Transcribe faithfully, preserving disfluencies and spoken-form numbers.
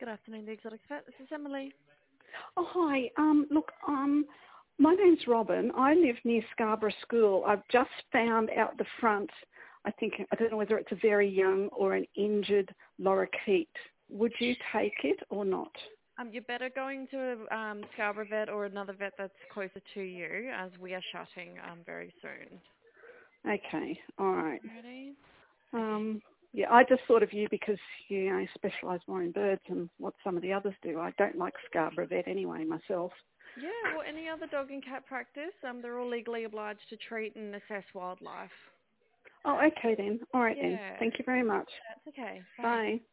Good afternoon, the Exotic Vet. This is Emily. Oh, hi. Um, look, um, my name's Robin. I live near Scarborough School. I've just found out the front, I think, I don't know whether it's a very young or an injured lorikeet. Would you take it or not? Um, you're better going to um, Scarborough Vet or another vet that's closer to you, as we are shutting um, very soon. Okay, all right. Ready? Okay. Um, yeah, I just thought of you because you know, specialise more in birds and what some of the others do. I don't like Scarborough Vet anyway myself. Yeah, well, any other dog and cat practice, um, they're all legally obliged to treat and assess wildlife. Oh, okay then. All right then. Yeah, Thank you very much. that's okay. Bye. Bye.